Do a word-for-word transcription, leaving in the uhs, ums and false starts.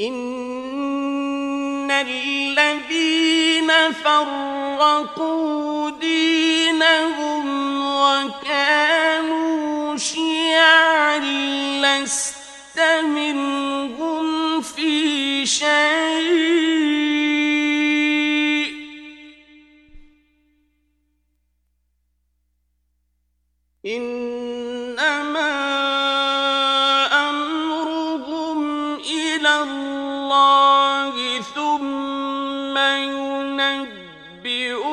إن الذين فرقوا دينهم وكانوا شيعا لست منهم في شيء إنما أمرهم إلى الله ثم ينبئهم